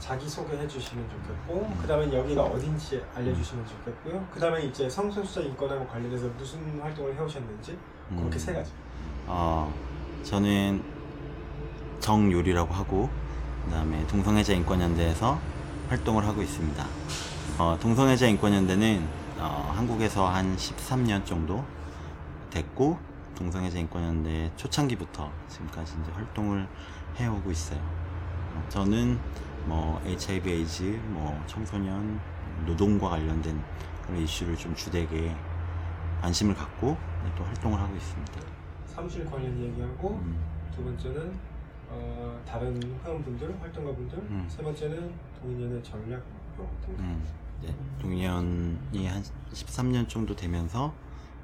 자기 소개해 주시면 좋겠고, 그 다음에 여기가 어딘지 알려주시면 좋겠고요. 그 다음에 이제 성소수자 인권하고 관련해서 무슨 활동을 해오셨는지, 그렇게 세 가지. 저는 정요리라고 하고, 그 다음에 동성애자 인권연대에서 활동을 하고 있습니다. 동성애자 인권연대는 한국에서 한 13년 정도 됐고, 동성애자 인권연대 초창기부터 지금까지 이제 활동을 해오고 있어요. 저는 HIV, 에이즈, 청소년, 노동과 관련된 그런 이슈를 좀 주되게 관심을 갖고 또 활동을 하고 있습니다. 사무실 관련 얘기하고, 두 번째는 다른 회원분들, 활동가분들, 세 번째는 동인연의 전략 목표 같은 거. 네, 동인연이 한 13년 정도 되면서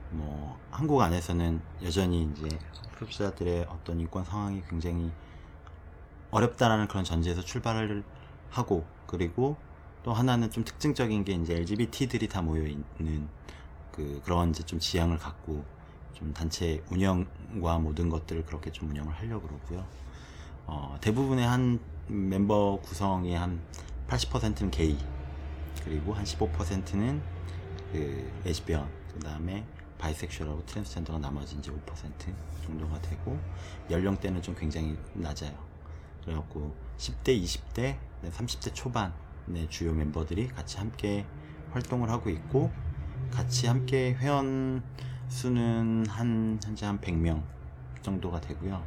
한국 안에서는 여전히 이제 피업자들의 어떤 인권 상황이 굉장히 어렵다라는 그런 전제에서 출발을 하고, 그리고 또 하나는 좀 특징적인 게 이제 LGBT들이 다 모여 있는 그런 이제 좀 지향을 갖고 좀 단체 운영과 모든 것들을 그렇게 좀 운영을 하려고 그러고요. 대부분의 한 멤버 구성의 한 80%는 게이, 그리고 한 15%는 레즈비언, 그 다음에 바이섹슈얼하고 트랜스젠더가 나머지 이제 5% 정도가 되고, 연령대는 좀 굉장히 낮아요. 그래갖고 10대, 20대, 30대 초반의 주요 멤버들이 같이 함께 활동을 하고 있고, 같이 함께 회원 수는 현재 한 100명 정도가 되고요.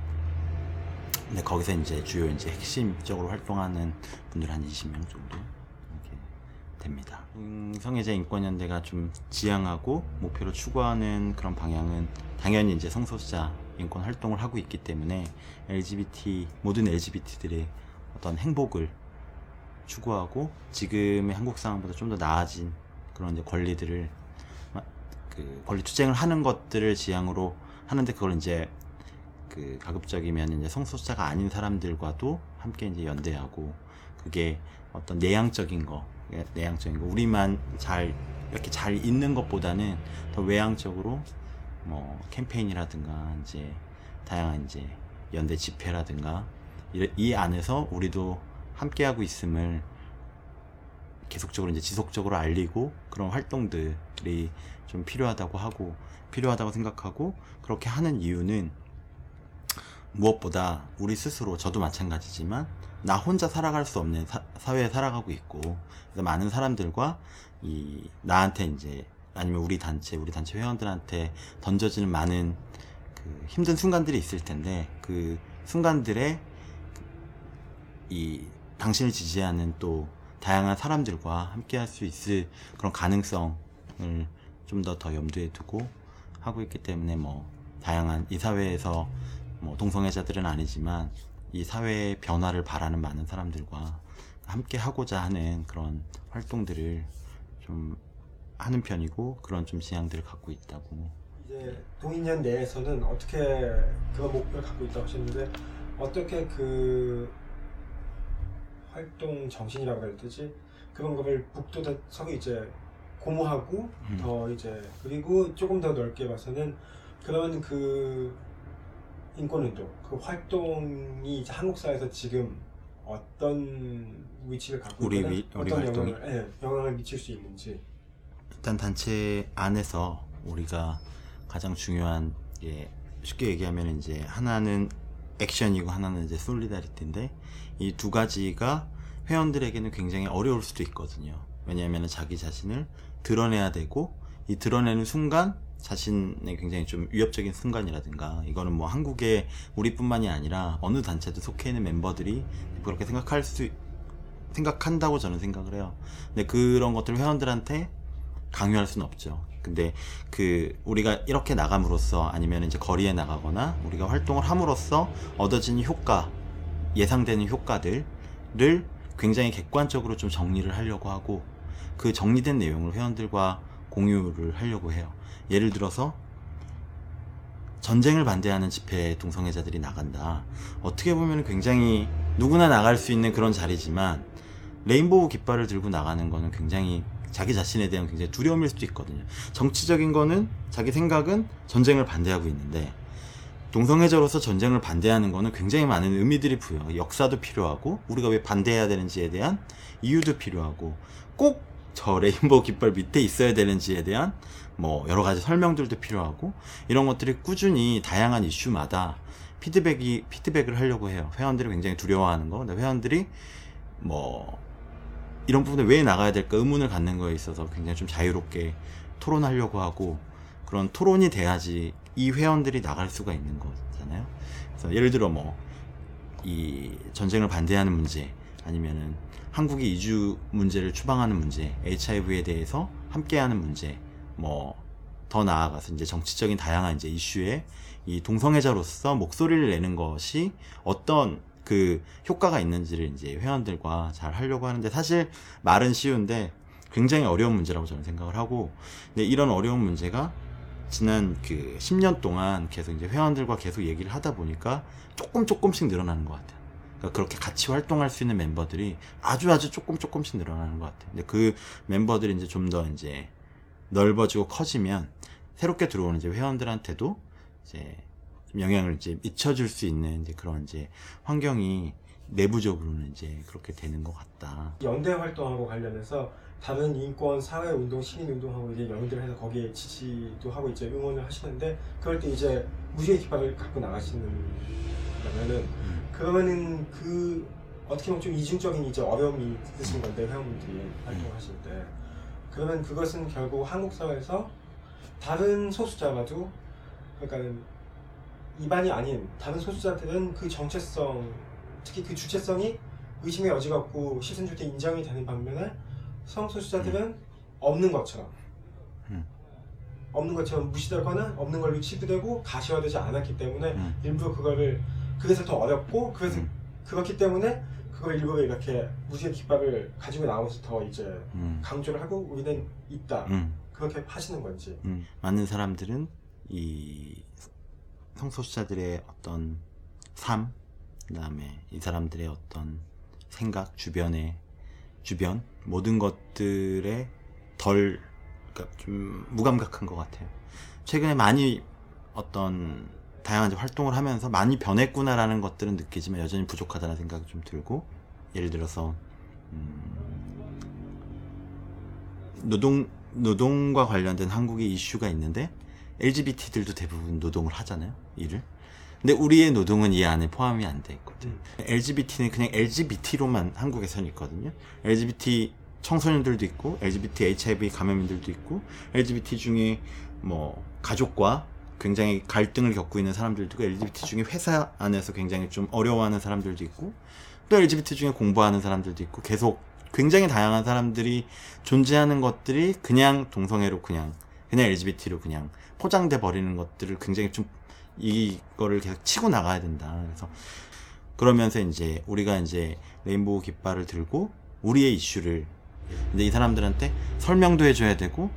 근데 거기서 이제 주요 이제 핵심적으로 활동하는 분들 한 20명 정도 이렇게 됩니다. 성애자 인권연대가 좀 지향하고 목표로 추구하는 그런 방향은 당연히 이제 성소수자 인권 활동을 하고 있기 때문에 모든 LGBT들의 어떤 행복을 추구하고, 지금의 한국 상황보다 좀 더 나아진 그런 이제 권리들을 권리 투쟁을 하는 것들을 지향으로 하는데, 그걸 이제 가급적이면 이제 성소수자가 아닌 사람들과도 함께 이제 연대하고, 그게 어떤 내향적인 거 우리만 이렇게 잘 있는 것보다는 더 외향적으로 캠페인이라든가 이제 다양한 이제 연대 집회라든가 이 안에서 우리도 함께하고 있음을 계속적으로 이제 지속적으로 알리고, 그런 활동들이 좀 필요하다고 생각하고, 그렇게 하는 이유는 무엇보다 우리 스스로, 저도 마찬가지지만 나 혼자 살아갈 수 없는 사회에 살아가고 있고, 그래서 많은 사람들과 나한테 이제 아니면 우리 단체 회원들한테 던져지는 많은 힘든 순간들이 있을 텐데, 그 순간들에 당신을 지지하는 또 다양한 사람들과 함께 할 수 있을 그런 가능성을 좀 더 염두에 두고 하고 있기 때문에, 다양한 이 사회에서 동성애자들은 아니지만 이 사회의 변화를 바라는 많은 사람들과 함께 하고자 하는 그런 활동들을 좀 하는 편이고, 그런 좀 지향들을 갖고 있다고. 이제 동인연 내에서는 어떻게 그런 목표를 갖고 있다고 하셨는데, 어떻게 그 활동 정신이라고 해야 되지? 그런 거를 북돋아서 이제 고무하고 더 이제, 그리고 조금 더 넓게 봐서는 그런 인권운동, 그 활동이 이제 한국 사회에서 지금 어떤 위치를 갖고 있거나 어떤 영향을 미칠 수 있는지. 일단 단체 안에서 우리가 가장 중요한 게, 쉽게 얘기하면 이제 하나는 액션이고 하나는 이제 솔리다리티인데, 이 두 가지가 회원들에게는 굉장히 어려울 수도 있거든요. 왜냐하면 자기 자신을 드러내야 되고, 이 드러내는 순간 자신의 굉장히 좀 위협적인 순간이라든가, 이거는 한국의 우리뿐만이 아니라 어느 단체도 속해 있는 멤버들이 그렇게 생각한다고 저는 생각을 해요. 근데 그런 것들을 회원들한테 강요할 수는 없죠. 근데 우리가 이렇게 나감으로써, 아니면 이제 거리에 나가거나 우리가 활동을 함으로써 얻어지는 예상되는 효과들을 굉장히 객관적으로 좀 정리를 하려고 하고, 그 정리된 내용을 회원들과 공유를 하려고 해요. 예를 들어서 전쟁을 반대하는 집회에 동성애자들이 나간다. 어떻게 보면 굉장히 누구나 나갈 수 있는 그런 자리지만, 레인보우 깃발을 들고 나가는 거는 굉장히 자기 자신에 대한 굉장히 두려움일 수도 있거든요. 정치적인 거는, 자기 생각은 전쟁을 반대하고 있는데, 동성애자로서 전쟁을 반대하는 거는 굉장히 많은 의미들이 부여해요. 역사도 필요하고 우리가 왜 반대해야 되는지에 대한 이유도 필요하고 꼭 저 레인보우 깃발 밑에 있어야 되는지에 대한 뭐 여러 가지 설명들도 필요하고 이런 것들이 꾸준히 다양한 이슈마다 피드백을 하려고 해요. 회원들이 굉장히 두려워하는 거. 근데 회원들이 뭐 이런 부분에 왜 나가야 될까 의문을 갖는 거에 있어서 굉장히 좀 자유롭게 토론하려고 하고 그런 토론이 돼야지 이 회원들이 나갈 수가 있는 거잖아요. 그래서 예를 들어 뭐 이 전쟁을 반대하는 문제 아니면은 한국이 이주 문제를 추방하는 문제, HIV에 대해서 함께하는 문제, 뭐 더 나아가서 이제 정치적인 다양한 이제 이슈에 이 동성애자로서 목소리를 내는 것이 어떤 그 효과가 있는지를 이제 회원들과 잘 하려고 하는데 사실 말은 쉬운데 굉장히 어려운 문제라고 저는 생각을 하고 근데 이런 어려운 문제가 지난 그 10년 동안 계속 이제 회원들과 계속 얘기를 하다 보니까 조금씩 늘어나는 것 같아요. 그러니까 그렇게 같이 활동할 수 있는 멤버들이 아주 조금씩 늘어나는 것 같아요. 근데 그 멤버들이 이제 좀 더 이제 넓어지고 커지면 새롭게 들어오는 이제 회원들한테도 이제 좀 영향을 이제 미쳐줄 수 있는 이제 그런 이제 환경이 내부적으로는 이제 그렇게 되는 것 같다. 연대 활동하고 관련해서 다른 인권, 사회운동, 시민운동하고 이제 연대해서 거기에 지지도 하고 이제 응원을 하시는데 그럴 때 이제 무지개 깃발을 갖고 나가시는 그러면은 그 어떻게 보면 좀 이중적인 이제 어려움이 있으신 건데 회원분들이 활동하실 때 그러면 그것은 결국 한국 사회에서 다른 소수자라도 그러니까 일반이 아닌 다른 소수자들은 그 정체성 특히 그 주체성이 의심의 여지가 없고 시선줄 때 인정이 되는 반면에 성소수자들은 없는 것처럼 무시되거나 없는 걸로 취급되고 가시화되지 않았기 때문에 일부러 그거를 그래서 더 어렵고 그래서 그렇기 때문에 그걸 일부러 이렇게 무지개 깃발을 가지고 나오면서 더 이제 강조를 하고 우리는 있다 그렇게 하시는 건지 많은 사람들은 이 성소수자들의 어떤 삶 그다음에 이 사람들의 어떤 생각 주변 모든 것들에 덜 그러니까 좀 무감각한 것 같아요. 최근에 많이 어떤 다양한 활동을 하면서 많이 변했구나라는 것들은 느끼지만 여전히 부족하다는 생각이 좀 들고 예를 들어서 노동과 관련된 한국의 이슈가 있는데 LGBT들도 대부분 노동을 하잖아요. 일을. 근데 우리의 노동은 이 안에 포함이 안 돼 있거든. LGBT는 그냥 LGBT로만 한국에서는 있거든요. LGBT 청소년들도 있고, LGBT HIV 감염인들도 있고, LGBT 중에 뭐 가족과 굉장히 갈등을 겪고 있는 사람들도 있고, LGBT 중에 회사 안에서 굉장히 좀 어려워하는 사람들도 있고, 또 LGBT 중에 공부하는 사람들도 있고, 계속 굉장히 다양한 사람들이 존재하는 것들이 그냥 동성애로 그냥 LGBT로 그냥 포장돼 버리는 것들을 굉장히 좀 이거를 계속 치고 나가야 된다. 그래서 그러면서 이제 우리가 이제 레인보우 깃발을 들고 우리의 이슈를 근데 이 사람들한테 설명도 해줘야 되고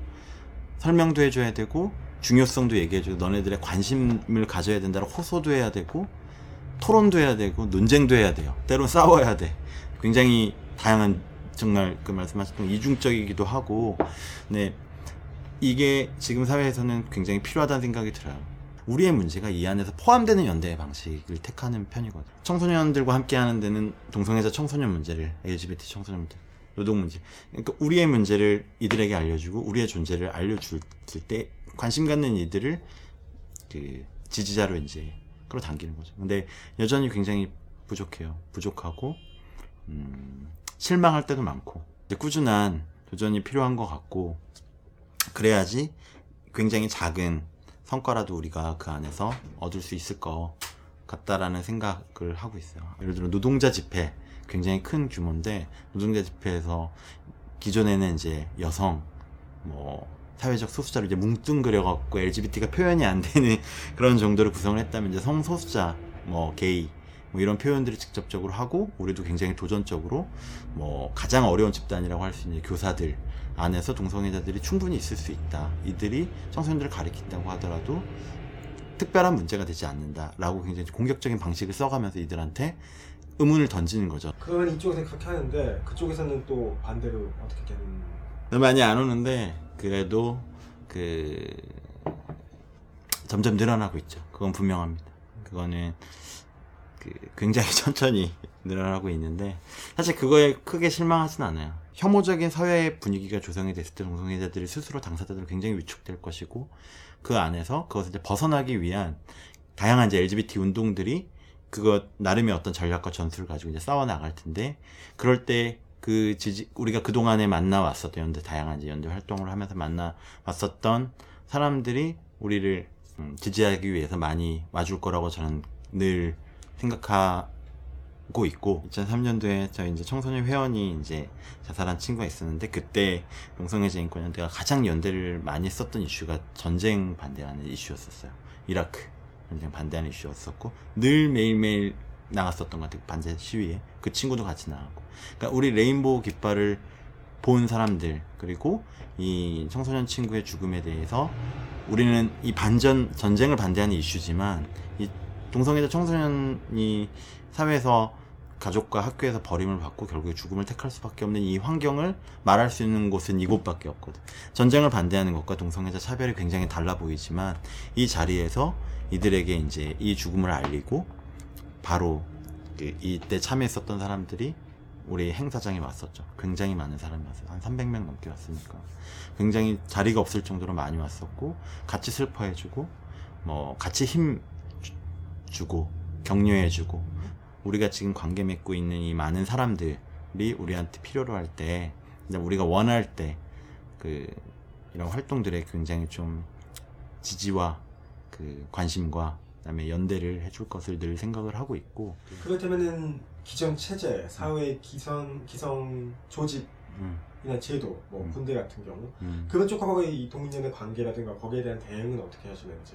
중요성도 얘기해줘야 너네들의 관심을 가져야 된다고 호소도 해야 되고 토론도 해야 되고 논쟁도 해야 돼요. 때론 싸워야 돼. 굉장히 다양한 정말 그 말씀하셨던 이중적이기도 하고 근데 이게 지금 사회에서는 굉장히 필요하다는 생각이 들어요. 우리의 문제가 이 안에서 포함되는 연대 방식을 택하는 편이거든요. 청소년들과 함께하는 데는 동성애자 청소년 문제를 LGBT 청소년 문제 노동 문제 그러니까 우리의 문제를 이들에게 알려주고 우리의 존재를 알려줄 때 관심 갖는 이들을 그 지지자로 이제 끌어당기는 거죠. 근데 여전히 굉장히 부족하고 실망할 때도 많고 꾸준한 도전이 필요한 것 같고 그래야지 굉장히 작은 성과라도 우리가 그 안에서 얻을 수 있을 것 같다라는 생각을 하고 있어요. 예를 들어 노동자 집회 굉장히 큰 규모인데 노동자 집회에서 기존에는 이제 여성 뭐 사회적 소수자를 이제 뭉뚱그려갖고 LGBT가 표현이 안 되는 그런 정도로 구성을 했다면 이제 성소수자 뭐 게이 뭐 이런 표현들을 직접적으로 하고 우리도 굉장히 도전적으로 뭐 가장 어려운 집단이라고 할 수 있는 교사들 안에서 동성애자들이 충분히 있을 수 있다. 이들이 청소년들을 가리킨다고 하더라도 특별한 문제가 되지 않는다라고 굉장히 공격적인 방식을 써가면서 이들한테 의문을 던지는 거죠. 그러면 이쪽에서 그렇게 하는데 그쪽에서는 또 반대로 어떻게 되는? 많이 안 오는데 그래도 점점 늘어나고 있죠. 그건 분명합니다. 그거는 굉장히 천천히 늘어나고 있는데 사실 그거에 크게 실망하진 않아요. 혐오적인 사회 분위기가 조성이 됐을 때 동성애자들이 스스로 당사자들은 굉장히 위축될 것이고 그 안에서 그것을 이제 벗어나기 위한 다양한 이제 LGBT 운동들이 그것 나름의 어떤 전략과 전술을 가지고 이제 싸워 나갈 텐데 그럴 때 우리가 그동안에 만나왔었던 다양한 이제 연대 활동을 하면서 만나왔었던 사람들이 우리를 지지하기 위해서 많이 와줄 거라고 저는 늘 생각하고 있고 2003년도에 저희 이제 청소년 회원이 이제 자살한 친구가 있었는데 그때 동성애자 인권연대가 가장 연대를 많이 썼던 이슈가 전쟁 반대하는 이슈였었어요. 이라크 전쟁 반대하는 이슈였었고 늘 매일매일 나갔었던 것 같아요. 반대 시위에 그 친구도 같이 나가고 그러니까 우리 레인보우 깃발을 본 사람들 그리고 이 청소년 친구의 죽음에 대해서 우리는 이 전쟁을 반대하는 이슈지만 이 동성애자 청소년이 사회에서 가족과 학교에서 버림을 받고 결국에 죽음을 택할 수밖에 없는 이 환경을 말할 수 있는 곳은 이곳밖에 없거든. 전쟁을 반대하는 것과 동성애자 차별이 굉장히 달라 보이지만 이 자리에서 이들에게 이제 이 죽음을 알리고 바로 이때 참여했었던 사람들이 우리 행사장에 왔었죠. 굉장히 많은 사람이 왔어요. 한 300명 넘게 왔으니까 굉장히 자리가 없을 정도로 많이 왔었고 같이 슬퍼해주고 같이 힘 주고 격려해주고 우리가 지금 관계 맺고 있는 이 많은 사람들이 우리한테 필요로 할 때 우리가 원할 때 이런 활동들에 굉장히 좀 지지와 관심과 그다음에 연대를 해줄 것을 늘 생각을 하고 있고 그렇다면은 기존 체제, 사회 기성 조직이나 제도, 군대 같은 경우 그런 쪽하고의 이 동인연의 관계라든가 거기에 대한 대응은 어떻게 하시는지.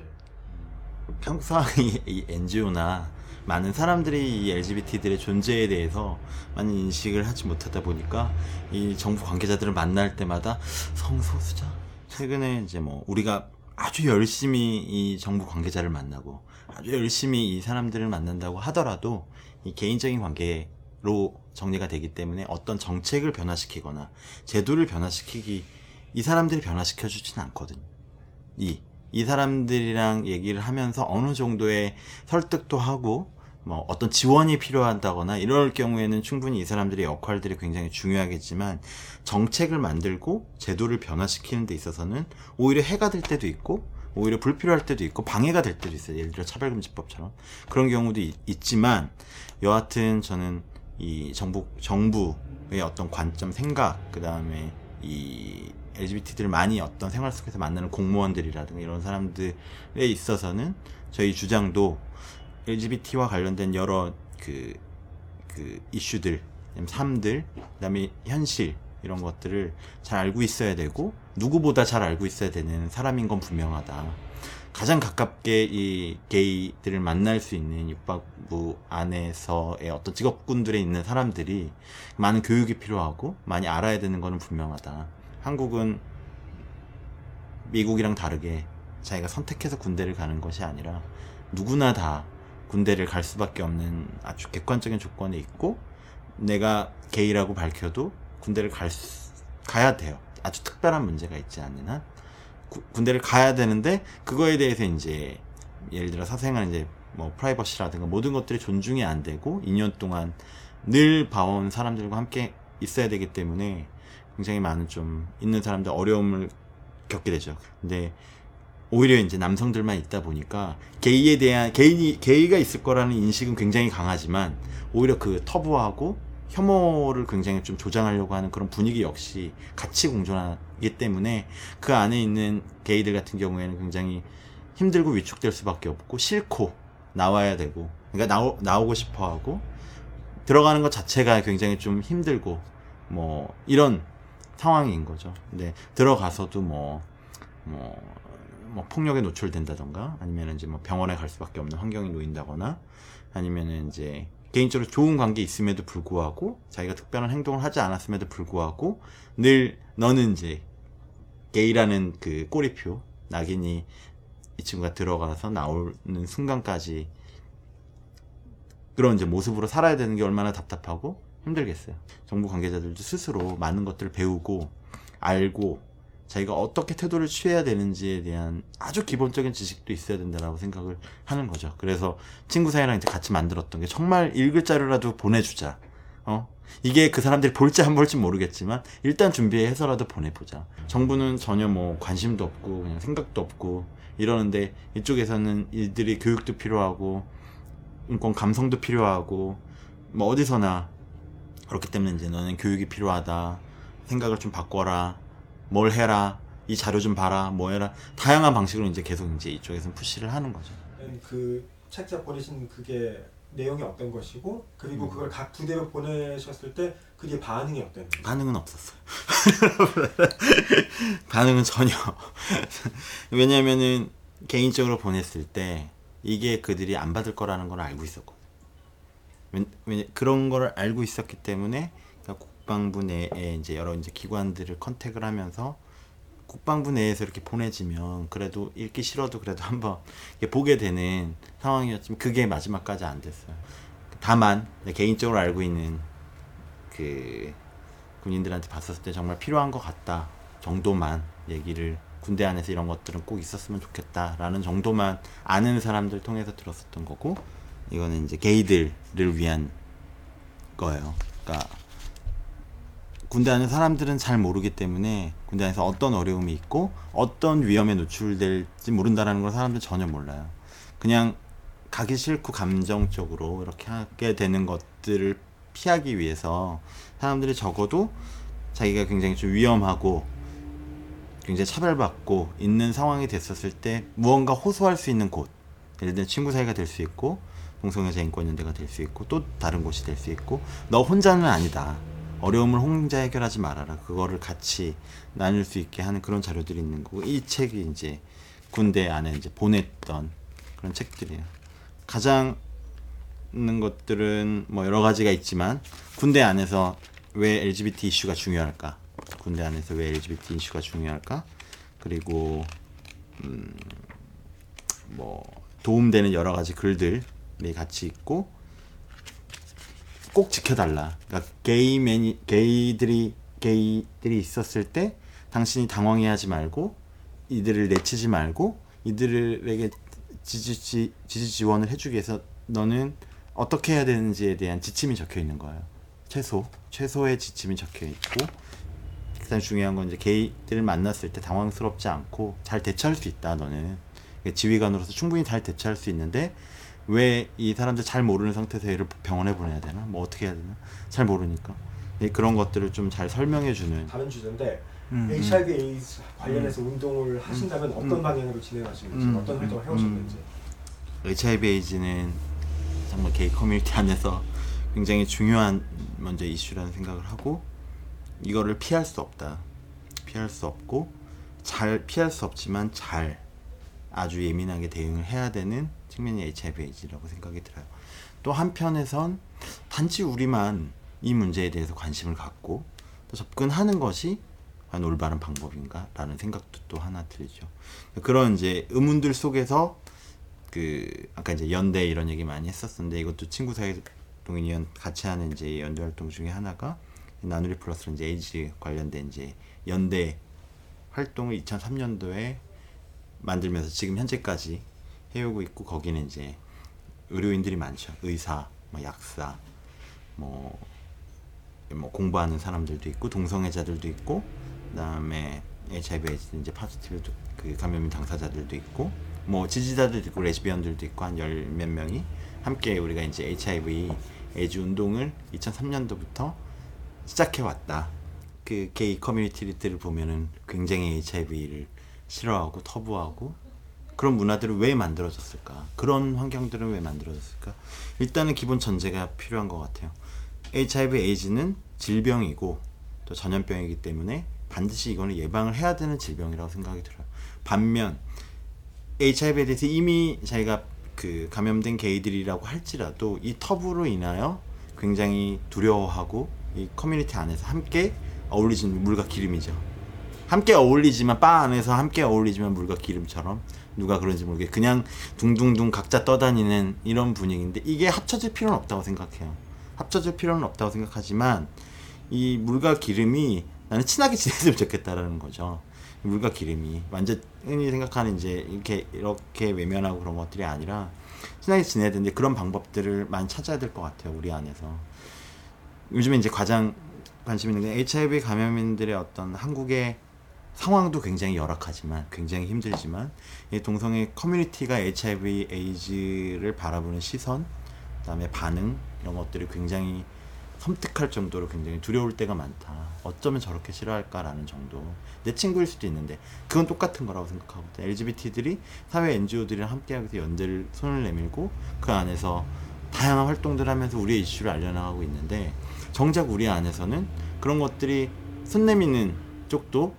평소에 이 NGO나 많은 사람들이 이 LGBT들의 존재에 대해서 많은 인식을 하지 못하다 보니까 이 정부 관계자들을 만날 때마다 성소수자 최근에 이제 우리가 아주 열심히 이 정부 관계자를 만나고 아주 열심히 이 사람들을 만난다고 하더라도 이 개인적인 관계로 정리가 되기 때문에 어떤 정책을 변화시키거나 제도를 변화시키기 이 사람들이 변화시켜 주진 않거든요. 이 사람들이랑 얘기를 하면서 어느 정도의 설득도 하고 어떤 지원이 필요하다거나 이럴 경우에는 충분히 이 사람들의 역할들이 굉장히 중요하겠지만 정책을 만들고 제도를 변화시키는 데 있어서는 오히려 해가 될 때도 있고 오히려 불필요할 때도 있고 방해가 될 때도 있어요. 예를 들어 차별금지법처럼 그런 경우도 있지만 여하튼 저는 이 정부의 어떤 관점 생각 그 다음에 이 LGBT들을 많이 어떤 생활 속에서 만나는 공무원들이라든가 이런 사람들에 있어서는 저희 주장도 LGBT와 관련된 여러 이슈들, 삶들, 그다음에 현실 이런 것들을 잘 알고 있어야 되고 누구보다 잘 알고 있어야 되는 사람인 건 분명하다. 가장 가깝게 이 게이들을 만날 수 있는 육박부 안에서의 어떤 직업군들에 있는 사람들이 많은 교육이 필요하고 많이 알아야 되는 거는 분명하다. 한국은 미국이랑 다르게 자기가 선택해서 군대를 가는 것이 아니라 누구나 다 군대를 갈 수밖에 없는 아주 객관적인 조건에 있고 내가 게이라고 밝혀도 군대를 가야 돼요. 아주 특별한 문제가 있지 않는 한 군대를 가야 되는데 그거에 대해서 이제 예를 들어 사생활 이제 프라이버시라든가 모든 것들이 존중이 안 되고 2년 동안 늘 봐온 사람들과 함께 있어야 되기 때문에 굉장히 많은 좀 있는 사람들 어려움을 겪게 되죠. 근데 오히려 이제 남성들만 있다 보니까 게이에 대한 게이가 있을 거라는 인식은 굉장히 강하지만 오히려 터부하고 혐오를 굉장히 좀 조장하려고 하는 그런 분위기 역시 같이 공존하기 때문에 그 안에 있는 게이들 같은 경우에는 굉장히 힘들고 위축될 수밖에 없고 싫고 나와야 되고 그러니까 나오고 싶어 하고 들어가는 것 자체가 굉장히 좀 힘들고 이런 상황인 거죠. 근데 들어가서도 폭력에 노출된다던가 아니면 이제 병원에 갈 수밖에 없는 환경이 놓인다거나 아니면은 이제 개인적으로 좋은 관계 있음에도 불구하고 자기가 특별한 행동을 하지 않았음에도 불구하고 늘 너는 이제 게이라는 꼬리표 낙인이 이 친구가 들어가서 나오는 순간까지 그런 이제 모습으로 살아야 되는 게 얼마나 답답하고 힘들겠어요. 정부 관계자들도 스스로 많은 것들을 배우고 알고 자기가 어떻게 태도를 취해야 되는지에 대한 아주 기본적인 지식도 있어야 된다라고 생각을 하는 거죠. 그래서 친구 사이랑 이제 같이 만들었던 게 정말 읽을 자료라도 보내주자. 이게 그 사람들이 볼지 안 볼지 모르겠지만 일단 준비해서라도 보내보자. 정부는 전혀 뭐 관심도 없고 그냥 생각도 없고 이러는데 이쪽에서는 이들이 교육도 필요하고 인권 감성도 필요하고 뭐 어디서나 그렇기 때문에 이제 너는 교육이 필요하다. 생각을 좀 바꿔라. 뭘 해라. 이 자료 좀 봐라. 뭐 해라. 다양한 방식으로 이제 계속 이제 이쪽에서는 푸시를 하는 거죠. 그 책자 보내신 그게 내용이 어떤 것이고 그리고 그걸 각 부대로 보내셨을 때 그게 반응이 어땠는지. 반응은 없었어요. 반응은 전혀. 왜냐면은 개인적으로 보냈을 때 이게 그들이 안 받을 거라는 걸 알고 있었거든요. 왜냐 그런 걸 알고 있었기 때문에 그러니까 국방부 내에 이제 여러 이제 기관들을 컨택을 하면서 국방부 내에서 이렇게 보내지면 그래도 읽기 싫어도 그래도 한번 보게 되는 상황이었지만 그게 마지막까지 안 됐어요. 다만 개인적으로 알고 있는 그 군인들한테 봤었을 때 정말 필요한 것 같다 정도만 얘기를 군대 안에서 이런 것들은 꼭 있었으면 좋겠다라는 정도만 아는 사람들 통해서 들었었던 거고 이거는 이제 게이들을 위한 거예요. 그러니까 군대 안에 사람들은 잘 모르기 때문에 군대 안에서 어떤 어려움이 있고 어떤 위험에 노출될지 모른다는 걸 사람들은 전혀 몰라요. 그냥 가기 싫고 감정적으로 이렇게 하게 되는 것들을 피하기 위해서 사람들이 적어도 자기가 굉장히 좀 위험하고 굉장히 차별받고 있는 상황이 됐었을 때 무언가 호소할 수 있는 곳, 예를 들면 친구 사이가 될 수 있고 동성애자 인권연대가 될 수 있고 또 다른 곳이 될 수 있고 너 혼자는 아니다. 어려움을 혼자 해결하지 말아라. 그거를 같이 나눌 수 있게 하는 그런 자료들이 있는 거고 이 책이 이제 군대 안에 이제 보냈던 그런 책들이에요. 가장 있는 것들은 뭐 여러 가지가 있지만 군대 안에서 왜 LGBT 이슈가 중요할까? 군대 안에서 왜 LGBT 이슈가 중요할까? 그리고 뭐 도움되는 여러 가지 글들이 같이 있고 꼭 지켜달라. 그러니까 게이들이 있었을 때 당신이 당황해하지 말고 이들을 내치지 말고 이들에게 지지 지원을 해주기 위해서 너는 어떻게 해야 되는지에 대한 지침이 적혀 있는 거예요. 최소의 지침이 적혀 있고 가장 중요한 건 이제 게이들을 만났을 때 당황스럽지 않고 잘 대처할 수 있다. 너는 지휘관으로서 충분히 잘 대처할 수 있는데 왜 이 사람들 잘 모르는 상태에서 얘를 병원에 보내야 되나? 뭐 어떻게 해야 되나? 잘 모르니까 그런 것들을 좀 잘 설명해주는 다른 주제인데 HIV AIDS 관련해서 운동을 하신다면 어떤 방향으로 진행하시는지 어떤 활동을 해오셨는지. HIV AIDS는 정말 게이 커뮤니티 안에서 굉장히 중요한 먼저 이슈라는 생각을 하고 이거를 피할 수 없다. 피할 수 없고 잘 피할 수 없지만 잘 아주 예민하게 대응을 해야 되는 측면이 HIV AIDS라고 생각이 들어요. 또 한편에선 단지 우리만 이 문제에 대해서 관심을 갖고 또 접근하는 것이 과연 올바른 방법인가? 라는 생각도 또 하나 들죠. 그런 이제 의문들 속에서 아까 이제 연대 이런 얘기 많이 했었는데 이것도 친구 사이 동인위원 같이 하는 이제 연대 활동 중에 하나가 나누리 플러스는 이제 에이즈 관련된 이제 연대 활동을 2003년도에 만들면서 지금 현재까지 해오고 있고 거기는 이제 의료인들이 많죠. 의사, 뭐 약사, 뭐 공부하는 사람들도 있고 동성애자들도 있고 그다음에 HIV/AIDS 이제 파지티브 감염인 당사자들도 있고 뭐 지지자들도 있고 레즈비언들도 있고 한 열 몇 명이 함께 우리가 이제 HIV/AIDS 운동을 2003년도부터 시작해 왔다. 그 게이 커뮤니티들을 보면은 굉장히 HIV를 싫어하고 터부하고 그런 문화들은 왜 만들어졌을까? 그런 환경들은 왜 만들어졌을까? 일단은 기본 전제가 필요한 것 같아요. HIV/AIDS는 질병이고 또 전염병이기 때문에 반드시 이거는 예방을 해야 되는 질병이라고 생각이 들어요. 반면 HIV에 대해서 이미 자기가 감염된 게이들이라고 할지라도 이 터부로 인하여 굉장히 두려워하고 이 커뮤니티 안에서 함께 어울리진 물과 기름이죠. 함께 어울리지만 바 안에서 함께 어울리지만 물과 기름처럼 누가 그런지 모르게 그냥 둥둥둥 각자 떠다니는 이런 분위기인데 이게 합쳐질 필요는 없다고 생각해요. 합쳐질 필요는 없다고 생각하지만 이 물과 기름이 나는 친하게 지냈으면 좋겠다라는 거죠. 물과 기름이 완전 흔히 생각하는 이제 이렇게 외면하고 그런 것들이 아니라 친하게 지내야 되는데 그런 방법들을 많이 찾아야 될 것 같아요. 우리 안에서. 요즘에 이제 가장 관심 있는 게 HIV 감염인들의 어떤 한국의 상황도 굉장히 열악하지만 굉장히 힘들지만 이 동성애 커뮤니티가 HIV 에이즈를 바라보는 시선, 그다음에 반응 이런 것들이 굉장히 섬뜩할 정도로 굉장히 두려울 때가 많다. 어쩌면 저렇게 싫어할까라는 정도. 내 친구일 수도 있는데 그건 똑같은 거라고 생각하거든요. LGBT들이 사회 NGO들이랑 함께하기 위해서 연대를 손을 내밀고 그 안에서 다양한 활동들을 하면서 우리의 이슈를 알려나가고 있는데 정작 우리 안에서는 그런 것들이 손 내미는 쪽도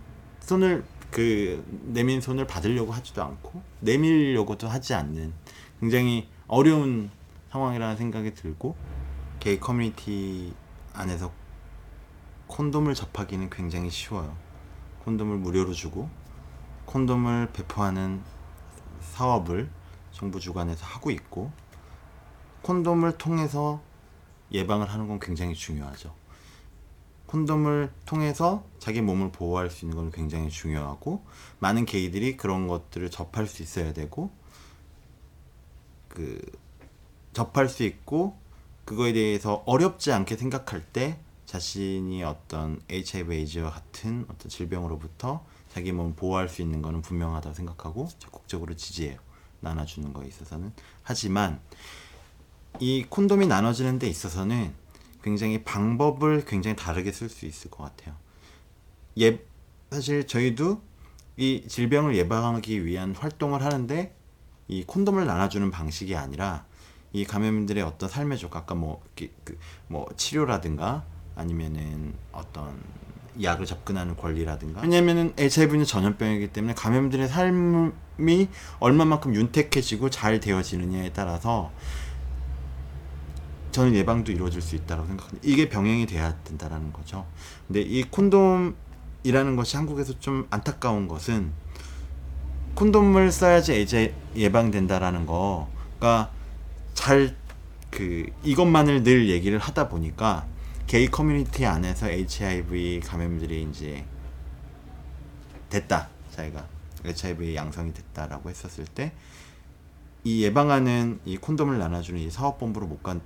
내민 손을 받으려고 하지도 않고 내밀려고도 하지 않는 굉장히 어려운 상황이라는 생각이 들고 게이 커뮤니티 안에서 콘돔을 접하기는 굉장히 쉬워요. 콘돔을 무료로 주고 콘돔을 배포하는 사업을 정부 주관에서 하고 있고 콘돔을 통해서 예방을 하는 건 굉장히 중요하죠. 콘돔을 통해서 자기 몸을 보호할 수 있는 건 굉장히 중요하고 많은 게이들이 그런 것들을 접할 수 있어야 되고 접할 수 있고 그거에 대해서 어렵지 않게 생각할 때 자신이 어떤 HIV 에이즈와 같은 어떤 질병으로부터 자기 몸을 보호할 수 있는 거는 분명하다고 생각하고 적극적으로 지지해요. 나눠주는 거에 있어서는. 하지만 이 콘돔이 나눠지는 데 있어서는 굉장히 방법을 굉장히 다르게 쓸 수 있을 것 같아요. 사실 저희도 이 질병을 예방하기 위한 활동을 하는데 이 콘돔을 나눠주는 방식이 아니라 이 감염인들의 어떤 삶의 조 아까 뭐 치료라든가 아니면은 어떤 약을 접근하는 권리라든가 왜냐면은 HIV는 전염병이기 때문에 감염들의 삶이 얼마만큼 윤택해지고 잘 되어지느냐에 따라서 저는 예방도 이루어질 수 있다고 생각합니다. 이게 병행이 돼야 된다라는 거죠. 근데 이 콘돔이라는 것이 한국에서 좀 안타까운 것은 콘돔을 써야지 AIDS 예방된다라는 거가 이것만을 늘 얘기를 하다 보니까 게이 커뮤니티 안에서 HIV 감염들이 이제 됐다. 자기가 HIV 양성이 됐다라고 했었을 때 이 예방하는 이 콘돔을 나눠주는 이 사업본부로 못 가요.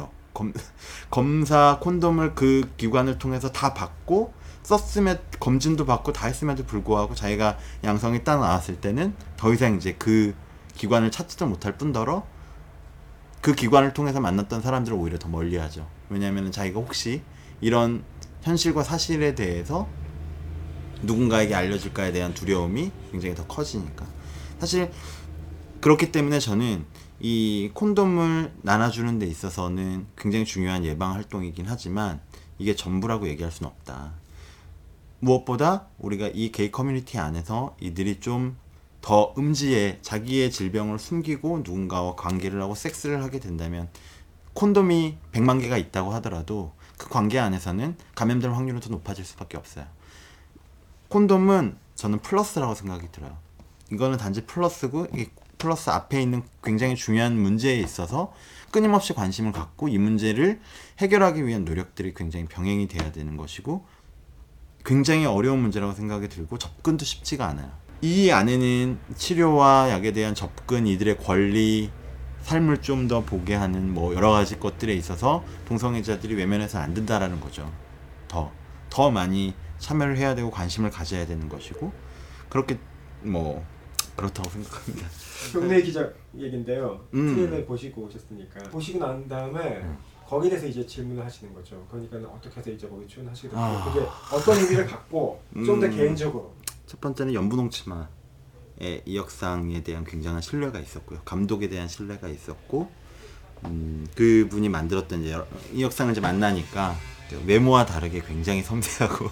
검사 콘돔을 그 기관을 통해서 다 받고 썼으면 검진도 받고 다 했음에도 불구하고 자기가 양성이 딱 나왔을 때는 더 이상 이제 그 기관을 찾지도 못할 뿐더러 그 기관을 통해서 만났던 사람들을 오히려 더 멀리하죠. 왜냐하면 자기가 혹시 이런 현실과 사실에 대해서 누군가에게 알려줄까에 대한 두려움이 굉장히 더 커지니까. 사실 그렇기 때문에 저는 이 콘돔을 나눠주는 데 있어서는 굉장히 중요한 예방 활동이긴 하지만 이게 전부라고 얘기할 수는 없다. 무엇보다 우리가 이 게이 커뮤니티 안에서 이들이 좀 더 음지에 자기의 질병을 숨기고 누군가와 관계를 하고 섹스를 하게 된다면 콘돔이 100만 개가 있다고 하더라도 그 관계 안에서는 감염될 확률은 더 높아질 수밖에 없어요. 콘돔은 저는 플러스라고 생각이 들어요. 이거는 단지 플러스고 이 플러스 앞에 있는 굉장히 중요한 문제에 있어서 끊임없이 관심을 갖고 이 문제를 해결하기 위한 노력들이 굉장히 병행이 돼야 되는 것이고 굉장히 어려운 문제라고 생각이 들고 접근도 쉽지가 않아요. 이 안에는 치료와 약에 대한 접근, 이들의 권리, 삶을 좀 더 보게 하는 뭐 여러 가지 것들에 있어서 동성애자들이 외면해서는 안 된다라는 거죠. 더 많이 참여를 해야 되고 관심을 가져야 되는 것이고 그렇게 뭐 그렇다고 생각합니다. 경례 기자 얘긴데요. 트레일러 보시고 오셨으니까 보시고 난 다음에 거기에 대해서 이제 질문을 하시는 거죠. 그러니까 어떻게 해서 이제 거기 출연하시게 됐고 그게 어떤 의미를 갖고 좀 더 개인적으로. 첫 번째는 연분홍치마의 이 역상에 대한 굉장한 신뢰가 있었고요. 감독에 대한 신뢰가 있었고 그분이 만들었던 이제 이 역상을 이제 만나니까 외모와 다르게 굉장히 섬세하고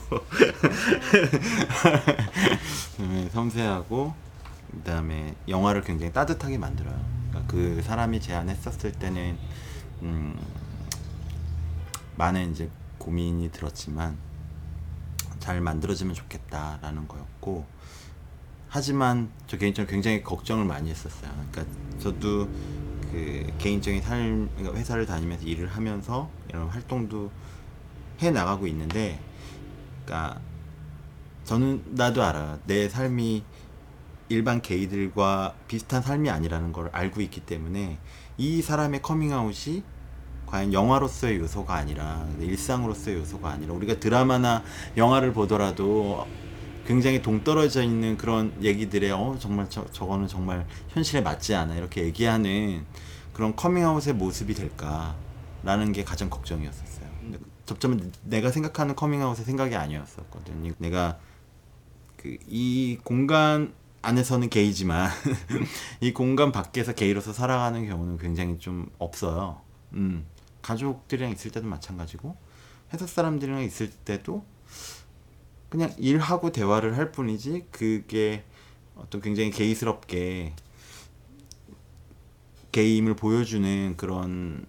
섬세하고 그다음에 영화를 굉장히 따뜻하게 만들어요. 그러니까 그 사람이 제안했었을 때는 많은 이제 고민이 들었지만 잘 만들어지면 좋겠다라는 거였고 하지만 저 개인적으로 굉장히 걱정을 많이 했었어요. 그러니까 저도 그 개인적인 그러니까 회사를 다니면서 일을 하면서 이런 활동도 해 나가고 있는데, 그러니까 나도 알아. 내 삶이 일반 게이들과 비슷한 삶이 아니라는 걸 알고 있기 때문에 이 사람의 커밍아웃이 과연 영화로서의 요소가 아니라 일상으로서의 요소가 아니라 우리가 드라마나 영화를 보더라도 굉장히 동떨어져 있는 그런 얘기들에 정말 저거는 정말 현실에 맞지 않아 이렇게 얘기하는 그런 커밍아웃의 모습이 될까라는 게 가장 걱정이었었어요. 근데 접점은 내가 생각하는 커밍아웃의 생각이 아니었었거든. 내가 이 공간 안에서는 게이지만 이 공간 밖에서 게이로서 살아가는 경우는 굉장히 좀 없어요. 가족들이랑 있을 때도 마찬가지고 회사 사람들이랑 있을 때도 그냥 일하고 대화를 할 뿐이지 그게 어떤 굉장히 게이스럽게 게임을 보여주는 그런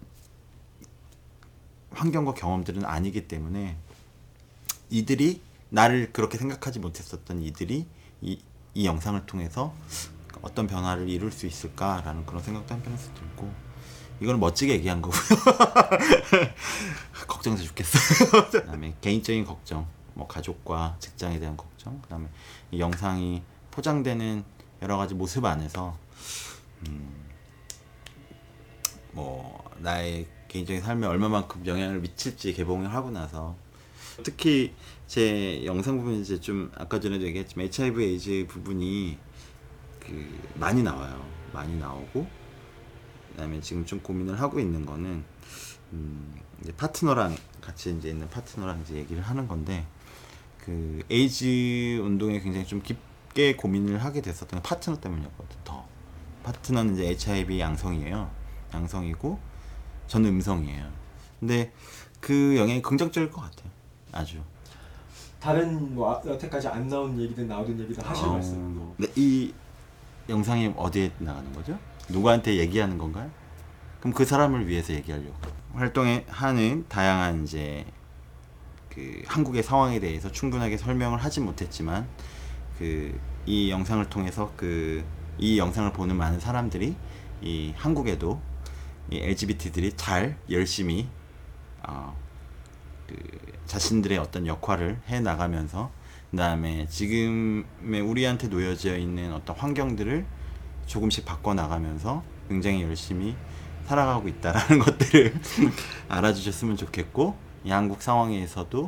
환경과 경험들은 아니기 때문에 이들이 나를 그렇게 생각하지 못했었던 이들이 이 영상을 통해서 어떤 변화를 이룰 수 있을까라는 그런 생각도 한편에서 들고 이거는 멋지게 얘기한 거고요. 걱정돼서 죽겠어요. 그다음에 개인적인 걱정, 뭐 가족과 직장에 대한 걱정, 그다음에 이 영상이 포장되는 여러 가지 모습 안에서 뭐 나의 개인적인 삶에 얼마만큼 영향을 미칠지 개봉을 하고 나서 특히 제 영상 부분이 이제 좀 아까 전에도 얘기했지만 HIV 에이즈 부분이 많이 나와요. 많이 나오고 그다음에 지금 좀 고민을 하고 있는 거는 이제 파트너랑 같이 이제 있는 파트너랑 이제 얘기를 하는 건데 에이즈 운동에 굉장히 좀 깊게 고민을 하게 됐었던 게 파트너 때문이었거든. 더 파트너는 이제 HIV 양성이에요. 양성이고 저는 음성이에요. 근데 그 영향이 긍정적일 것 같아요. 아주. 다른 뭐 여태까지 안 나온 얘기든 나오던 얘기든 하실 말씀. 뭐. 네, 이 영상이 어디에 나가는 거죠? 누구한테 얘기하는 건가요? 그럼 그 사람을 위해서 얘기하려고 활동에 하는 다양한 이제 한국의 상황에 대해서 충분하게 설명을 하지 못했지만 이 영상을 통해서 이 영상을 보는 많은 사람들이 이 한국에도 이 LGBT들이 잘 열심히 자신들의 어떤 역할을 해 나가면서 그다음에 지금의 우리한테 놓여져 있는 어떤 환경들을 조금씩 바꿔 나가면서 굉장히 열심히 살아가고 있다라는 것들을 알아주셨으면 좋겠고 이 한국 상황에서도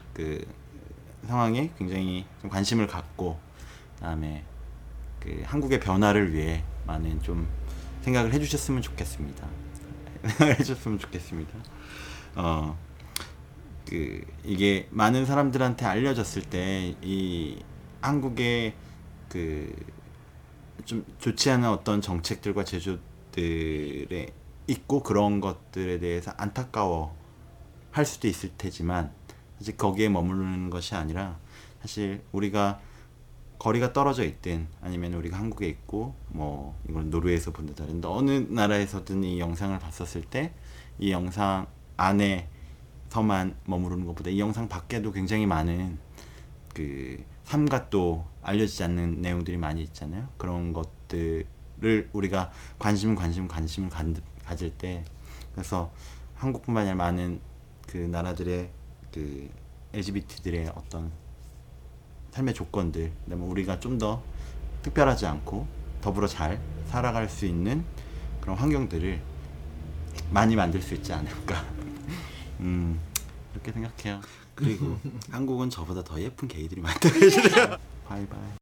상황에 굉장히 좀 관심을 갖고 그다음에 한국의 변화를 위해 많은 좀 생각을 해주셨으면 좋겠습니다. 해주셨으면 좋겠습니다. 이게 많은 사람들한테 알려졌을 때 이 한국의 좀 좋지 않은 어떤 정책들과 제조들에 있고 그런 것들에 대해서 안타까워 할 수도 있을 테지만 사실 거기에 머무르는 것이 아니라 사실 우리가 거리가 떨어져 있든 아니면 우리가 한국에 있고 뭐 이건 노르웨이에서 본다든 어느 나라에서든 이 영상을 봤었을 때 이 영상 안에서만 머무르는 것보다 이 영상 밖에도 굉장히 많은 삶과 또 알려지지 않는 내용들이 많이 있잖아요. 그런 것들을 우리가 관심을 가질 때 그래서 한국뿐만 아니라 많은 나라들의 LGBT들의 어떤 삶의 조건들, 그다음에 우리가 좀 더 특별하지 않고 더불어 잘 살아갈 수 있는 그런 환경들을 많이 만들 수 있지 않을까. 이렇게 생각해요. 그리고 한국은 저보다 더 예쁜 게이들이 많다고 해주세요. 바이바이.